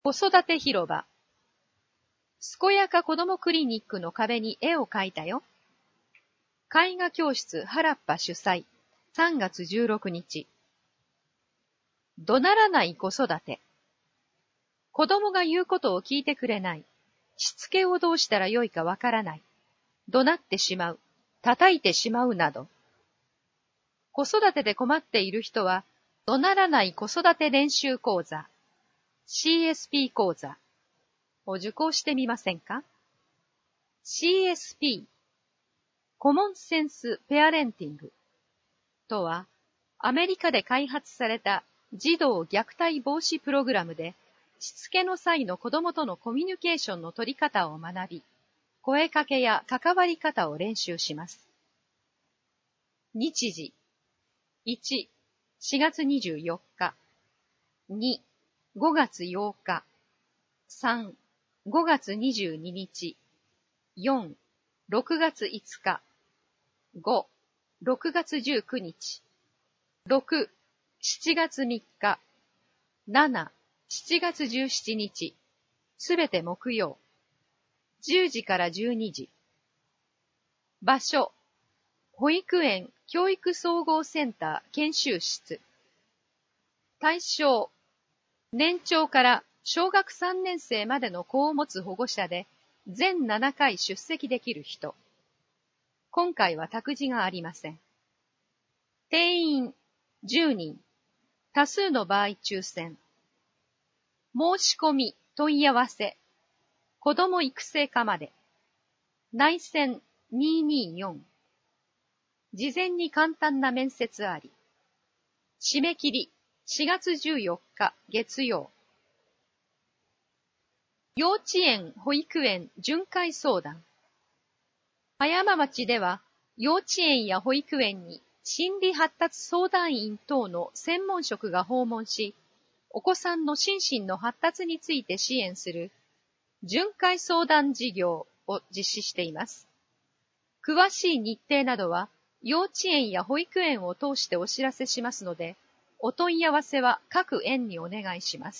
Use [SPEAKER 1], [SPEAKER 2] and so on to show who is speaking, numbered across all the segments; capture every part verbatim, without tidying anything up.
[SPEAKER 1] 子育て広場。健やか子どもクリニックの壁に絵を描いたよ。絵画教室原っぱ主催、さんがつじゅうろくにち。怒鳴らない子育て。子供が言うことを聞いてくれない。しつけをどうしたらよいかわからない。怒鳴ってしまう。叩いてしまうなど。子育てで困っている人は、怒鳴らない子育て練習講座、シーエスピー 講座を受講してみませんか？ シーエスピー、コモンセンスペアレンティングとは、アメリカで開発された児童虐待防止プログラムで、しつけの際の子供とのコミュニケーションの取り方を学び、声かけや関わり方を練習します。日時、いち、しがつにじゅうよっか、に、ごがつようか、さん、ごがつにじゅうににち、よん、ろくがついつか、ご、ろくがつじゅうくにち、ろく、しちがつみっか、なな、しちがつじゅうしちにち、すべて木曜、じゅうじからじゅうにじ。場所、保育園教育総合センター研修室。対象、年長から小学さんねんせいまでの子を持つ保護者で、全ななかい出席できる人。今回は託児がありません。定員じゅうにん、多数の場合抽選。申し込み、問い合わせ、子ども育成課まで。内線にーにーよん。事前に簡単な面接あり。締め切りしがつじゅうよっか月曜。幼稚園・保育園巡回相談。葉山町では幼稚園や保育園に心理発達相談員等の専門職が訪問し、お子さんの心身の発達について支援する巡回相談事業を実施しています。詳しい日程などは幼稚園や保育園を通してお知らせしますので、お問い合わせは各園にお願いします。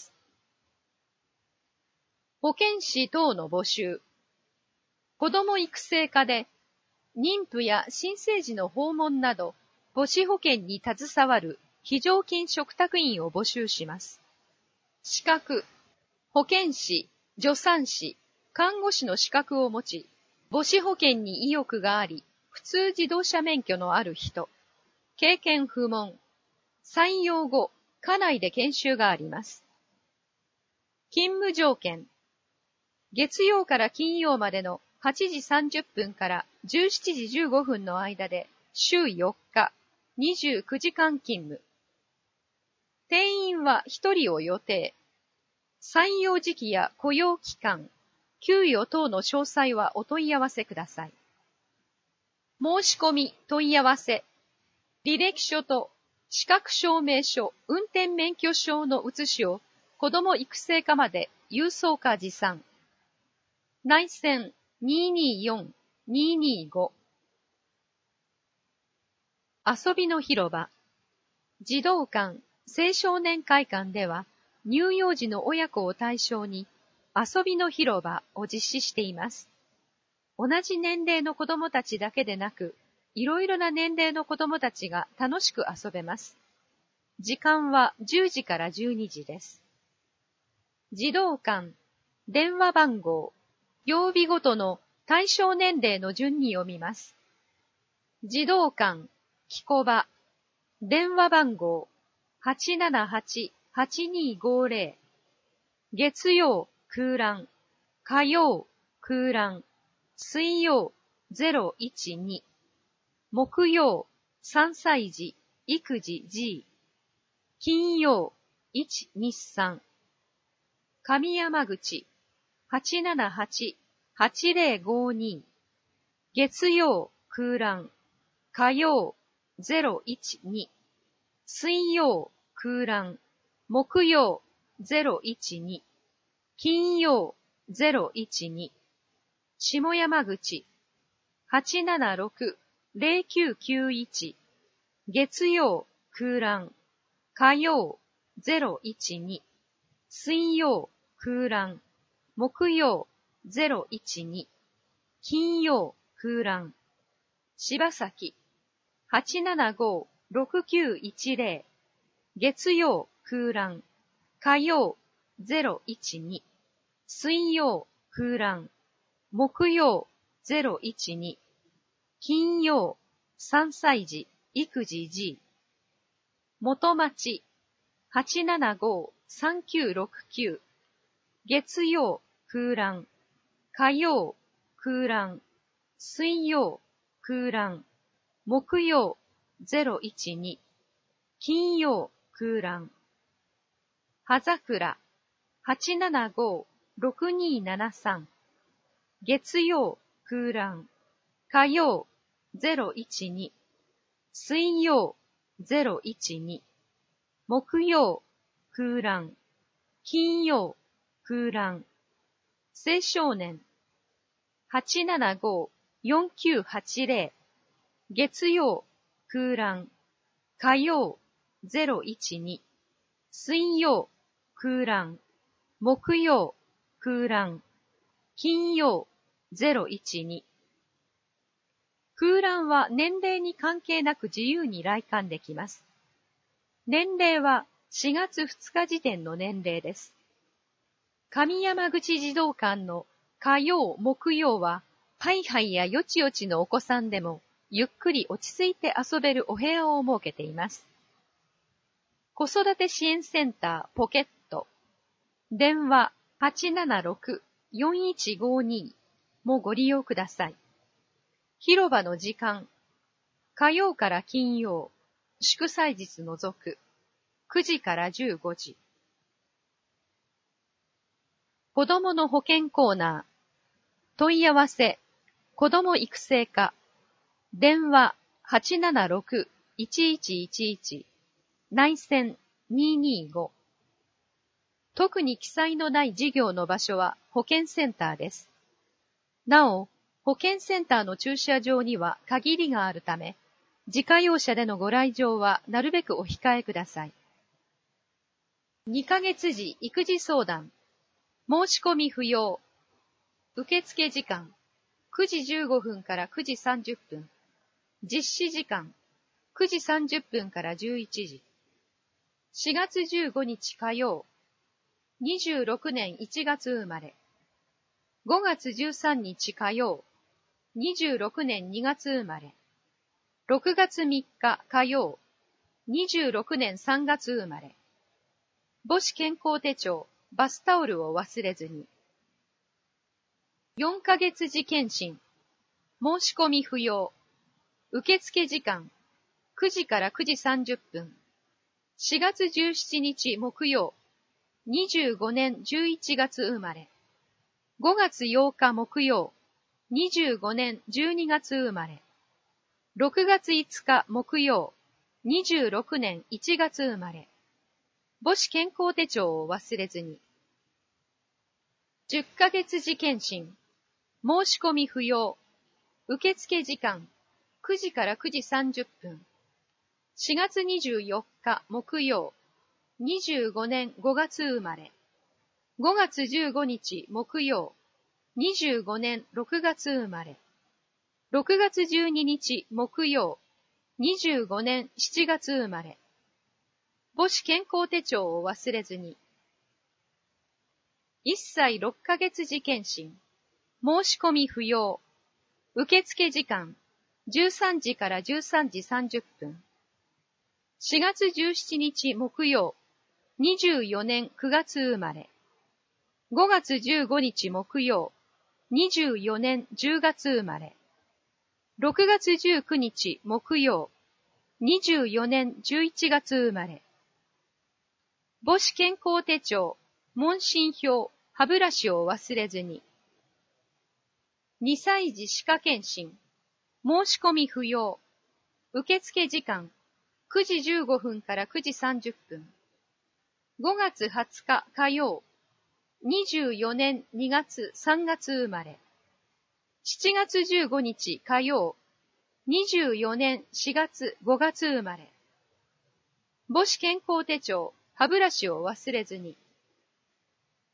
[SPEAKER 1] 保健師等の募集。子ども育成課で妊婦や新生児の訪問など母子保健に携わる非常勤嘱託員を募集します。資格、保健師、助産師、看護師の資格を持ち、母子保健に意欲があり、普通自動車免許のある人、経験不問、採用後、課内で研修があります。勤務条件、月曜から金曜までのはちじさんじゅっぷんからじゅうしちじじゅうごふんの間で週よっか、にじゅうくじかん勤務。定員はひとりを予定。採用時期や雇用期間、給与等の詳細はお問い合わせください。申し込み、問い合わせ、履歴書と資格証明書、運転免許証の写しを子ども育成課まで郵送か持参。内線にーにーよん、にーにーご。遊びの広場。児童館、青少年会館では、乳幼児の親子を対象に遊びの広場を実施しています。同じ年齢の子どもたちだけでなく、いろいろな年齢の子どもたちが楽しく遊べます。時間はじゅうじからじゅうにじです。児童館、電話番号、曜日ごとの対象年齢の順に読みます。児童館、きこば、電話番号、はちななはち、はちにーごーぜろ。月曜、空欄。火曜、空欄。水曜、ゼロいちに。木曜、さんさい児、育児 G。金曜、いちにさん。上山口、はちななはち、はちぜろごに。月曜、空欄。火曜、ゼロいちに。水曜、空欄。木曜、ゼロいちに。金曜、ゼロいちに。下山口、はちななろく、ぜろきゅうきゅういち。月曜、空欄。火曜、ゼロいちに。水曜、 空欄。木曜ゼロいちに。金曜空欄。柴崎。はちななごろくきゅういちゼロ。月曜空欄。火曜ゼロいちに。水曜空欄。木曜ゼロいちに。金曜さん歳児育児 G。元町。はちななごさんきゅうろくきゅう。月曜空欄。火曜空欄。水曜空欄。木曜ゼロいちに。金曜空欄。葉桜。はちななごろくにななさん。月曜空欄。火曜ゼロいちに。水曜ゼロいちに。木曜空欄。金曜空欄。青少年。はちななごよんきゅうはちゼロ。月曜空欄。火曜ゼロいちに。水曜空欄。木曜空欄。金曜ゼロいちに。空欄は年齢に関係なく自由に来館できます。年齢はしがつふつか時点の年齢です。上山口児童館の火曜、木曜は、ハイハイやよちよちのお子さんでも、ゆっくり落ち着いて遊べるお部屋を設けています。子育て支援センターポケット。電話 はちななろくよんいちごに もご利用ください。広場の時間。火曜から金曜、祝祭日除く、くじからじゅうごじ。子どもの保健コーナー。問い合わせ、子ども育成課。電話 はちななろくいちいちいちいち。内線ににご。特に記載のない事業の場所は保健センターです。なお、保健センターの駐車場には限りがあるため、自家用車でのご来場はなるべくお控えください。にかげつ時育児相談。申し込み不要。受付時間。くじじゅうごふんからくじさんじゅっぷん。実施時間。くじさんじゅっぷんからじゅういちじ。しがつじゅうごにち火曜。にじゅうろくねんいちがつ生まれ。ごがつじゅうさんにち火曜。にじゅうろくねんにがつ生まれ。ろくがつみっか火曜。にじゅうろくねんさんがつ生まれ。母子健康手帳、バスタオルを忘れずに。よんかげつ時検診。申し込み不要。受付時間。くじからくじさんじゅっぷん。しがつじゅうしちにち木曜。にじゅうごねんじゅういちがつ生まれ。ごがつようか木曜。にじゅうごねんじゅうにがつ生まれ。ろくがついつか木曜。にじゅうろくねんいちがつ生まれ。母子健康手帳を忘れずに。じゅっかげつ時検診。申し込み不要。受付時間。くじからくじさんじゅっぷん。しがつにじゅうよっか木曜。にじゅうごねんごがつ生まれ。ごがつじゅうごにち木曜。にじゅうごねんろくがつ生まれ。ろくがつじゅうににち木曜。にじゅうごねんしちがつ生まれ。母子健康手帳を忘れずに。いっさいろっかげつ時検診。申し込み不要。受付時間。じゅうさんじからじゅうさんじさんじゅっぷん。しがつじゅうしちにち木曜。にじゅうよねんくがつ生まれ。ごがつじゅうごにち木曜。にじゅうよねんじゅうがつ生まれ。ろくがつじゅうくにち木曜。にじゅうよねんじゅういちがつ生まれ。母子健康手帳、問診票、歯ブラシを忘れずに。にさい児歯科検診。申し込み不要。受付時間。くじじゅうごふんからくじさんじゅっぷん。ごがつはつか火曜。にじゅうよねんにがつさんがつ生まれ。しちがつじゅうごにち火曜。にじゅうよねんしがつごがつ生まれ。母子健康手帳、歯ブラシを忘れずに。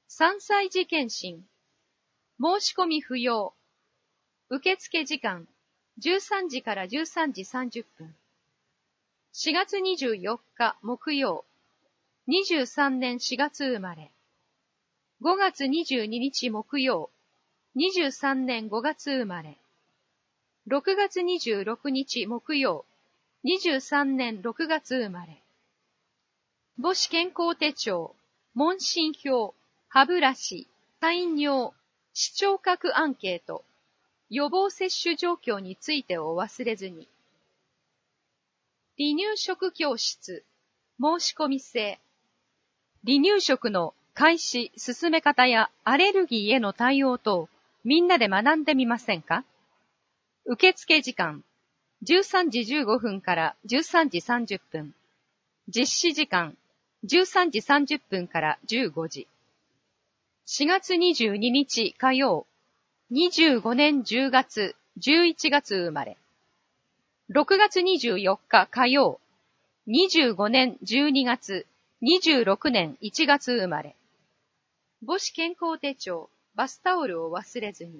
[SPEAKER 1] さんさい児検診。申し込み不要。受付時間、じゅうさんじからじゅうさんじさんじゅっぷん。しがつにじゅうよっか木曜。にじゅうさんねんしがつ生まれ。ごがつにじゅうににち木曜。にじゅうさんねんごがつ生まれ。ろくがつにじゅうろくにち木曜。にじゅうさんねんろくがつ生まれ。母子健康手帳、問診票、歯ブラシ、採尿、視聴覚アンケート、予防接種状況についてを忘れずに。離乳食教室、申し込み制。離乳食の開始、進め方やアレルギーへの対応等、みんなで学んでみませんか？受付時間、じゅうさんじじゅうごふんからじゅうさんじさんじゅっぷん。実施時間、じゅうさんじさんじゅっぷんからじゅうごじ。しがつにじゅうににち火曜。にじゅうごねんじゅうがつ、じゅういちがつ生まれ。ろくがつにじゅうよっか火曜。にじゅうごねんじゅうにがつ、にじゅうろくねんいちがつ生まれ。母子健康手帳、バスタオルを忘れずに。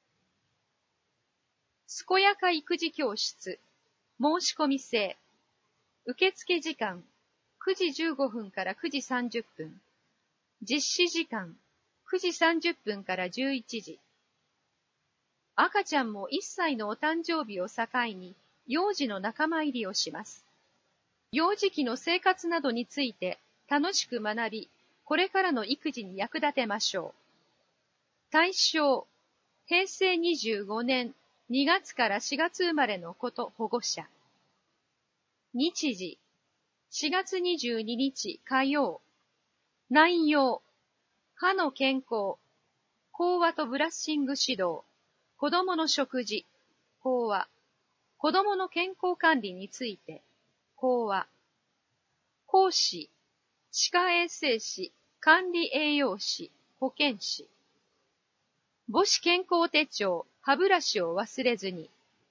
[SPEAKER 1] 健やか育児教室、申し込み制。受付時間、くじじゅうごふんからくじさんじゅっぷん。実施時間、くじさんじゅっぷんからじゅういちじ。赤ちゃんもいっさいのお誕生日を境に、幼児の仲間入りをします。幼児期の生活などについて楽しく学び、これからの育児に役立てましょう。対象、へいせいにじゅうごねんにがつからしがつ生まれの子と保護者。日時、しがつにじゅうににち火曜。内容、歯の健康、講話とブラッシング指導、子供の食事、講話、子供の健康管理について、講話、講師、歯科衛生士、管理栄養士、保健師。母子健康手帳、歯ブラシを忘れずに。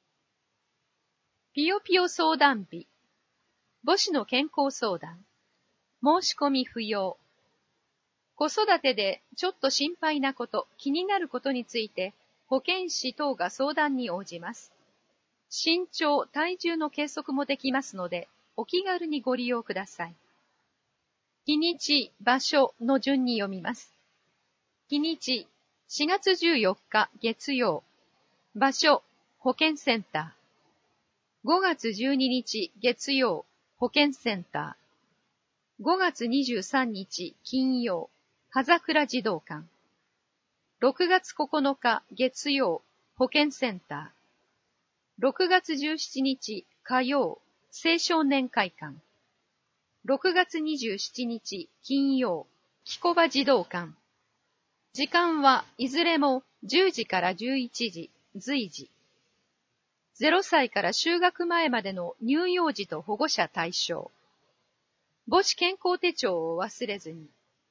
[SPEAKER 1] ピヨピヨ相談日、母子の健康相談、申し込み不要。子育てでちょっと心配なこと、気になることについて、保健師等が相談に応じます。身長、体重の計測もできますので、お気軽にご利用ください。日にち、場所の順に読みます。日にち、しがつじゅうよっか月曜。場所、保健センター。ごがつじゅうににち月曜、保健センター。ごがつにじゅうさんにち金曜、葉桜児童館。ろくがつここのか月曜、保健センター。ろくがつじゅうしちにち火曜、青少年会館。ろくがつにじゅうしちにち金曜、木小場児童館。時間はいずれもじゅうじからじゅういちじ、随時。ゼロさいから就学前までの乳幼児と保護者対象。母子健康手帳を忘れずに。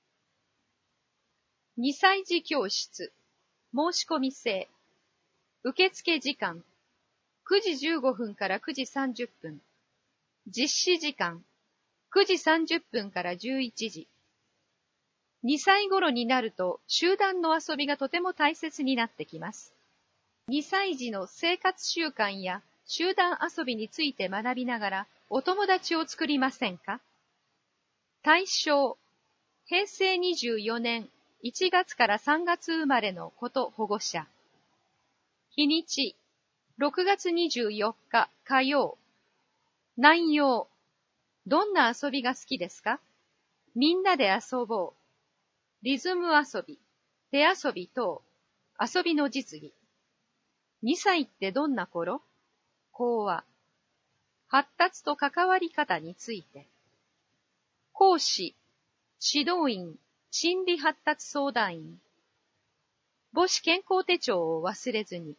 [SPEAKER 1] にさい児教室、申し込み制。受付時間、くじじゅうごふんからくじさんじゅっぷん。実施時間、くじさんじゅっぷんからじゅういちじ。にさい頃になると集団の遊びがとても大切になってきます。にさい児の生活習慣や集団遊びについて学びながらお友達を作りませんか？対象、へいせいにじゅうよねんいちがつからさんがつ生まれの子と保護者。日にち、ろくがつにじゅうよっか火曜。内容、どんな遊びが好きですか？みんなで遊ぼう。リズム遊び、手遊び等、遊びの実技。にさいってどんな頃？講話。発達と関わり方について。講師、指導員、心理発達相談員。母子健康手帳を忘れずに。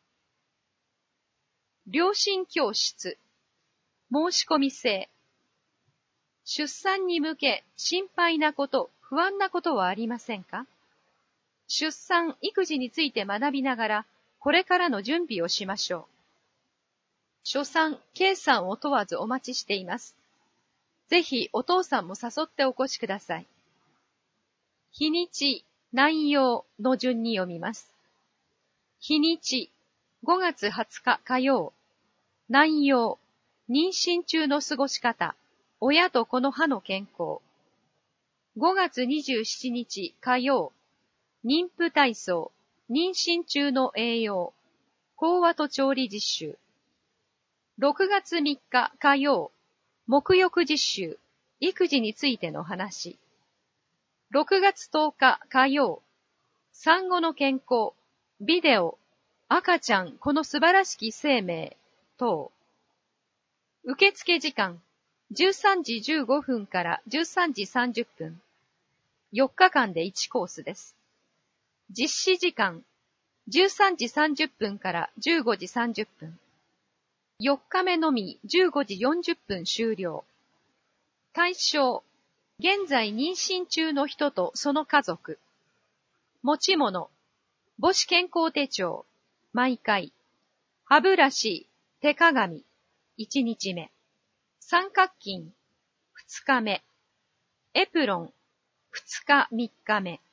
[SPEAKER 1] 両親教室、申し込み制。出産に向け心配なこと、不安なことはありませんか？出産、育児について学びながら、これからの準備をしましょう。初産、計算を問わずお待ちしています。ぜひお父さんも誘ってお越しください。日にち、 内容の順に読みます。日にち、ごがつはつか火曜。内容、妊娠中の過ごし方、親と子の歯の健康。ごがつにじゅうしちにち火曜。妊婦体操、妊娠中の栄養、講話と調理実習。ろくがつみっか火曜。沐浴実習、育児についての話。ろくがつとおか火曜。産後の健康、ビデオ、赤ちゃんこの素晴らしき生命、等。受付時間、じゅうさんじじゅうごふんからじゅうさんじさんじゅっぷん。よっかかんでいちコースです。実施時間、じゅうさんじさんじゅっぷんからじゅうごじさんじゅっぷん。よっかめのみじゅうごじよんじゅっぷん終了。対象、現在妊娠中の人とその家族。持ち物、母子健康手帳、毎回。歯ブラシ、手鏡、いちにちめ。三角巾、ふつかめ。エプロン、ふつかみっかめ。